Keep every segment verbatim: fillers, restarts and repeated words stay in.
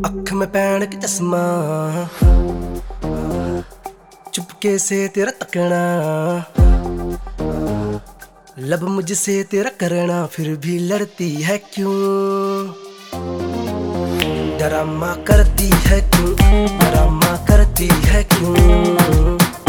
अख में पैण के चश्मा, चुपके से तेरा तकना, लब मुझसे तेरा करना, फिर भी लड़ती है क्यों? डरामा करती है क्यों? डरामा करती है क्यों?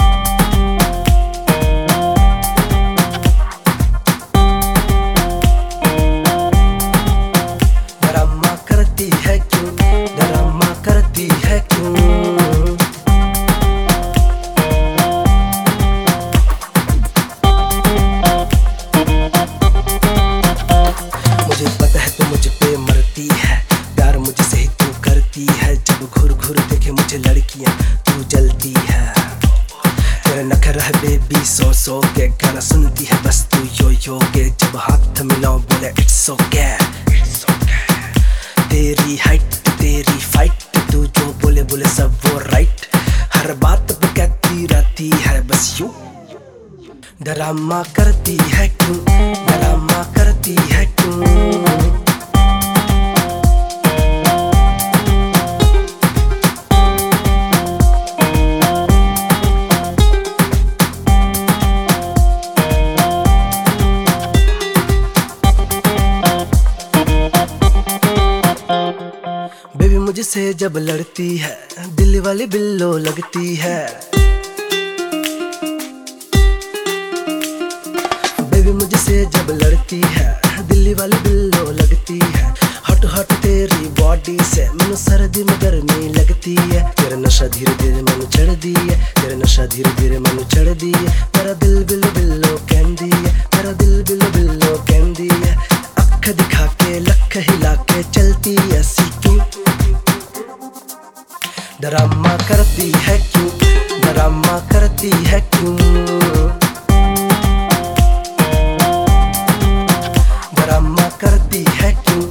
मुझे पता है तो मुझ पे मरती है, प्यार मुझसे ही तू करती है। जब घुर घुर देखे मुझे लड़कियां तू जलती है। तेरा नखरा है बेबी सो सो के, गाना सुनती है बस तू यो यो के। जब हाथ मिलाओ बोले इट्स ओके, तेरी हाइट तेरी फाइट, तू जो बोले बोले सब वो राइट। हर बात पे कहती रहती है बस यू। डरामा करती है क्यों? डरामा करती है क्यों? बेबी मुझसे जब लड़ती है, दिल वाली बिल्लो लगती है। बेबी मुझसे जब लड़ती है, दिल्ली वाली बिल्लो लगती है। हॉट हॉट तेरी बॉडी से मैनू सर्दी में गर्मी लगती है। तेरा नशा धीरे धीरे मैनू चढ़ दी है, तेरा नशा धीरे धीरे मैनू चढ़ दी है। मेरा दिल बिल्लो बिल्लो कहंदी है, मेरा दिल बिल्लो बिल्लो कहंदी है। अख दिखा के लख हिला के चलती ऐसी क्यों? डरामा करती है क्यों? डरामा करती है क्यों? डरामा करती है क्यों?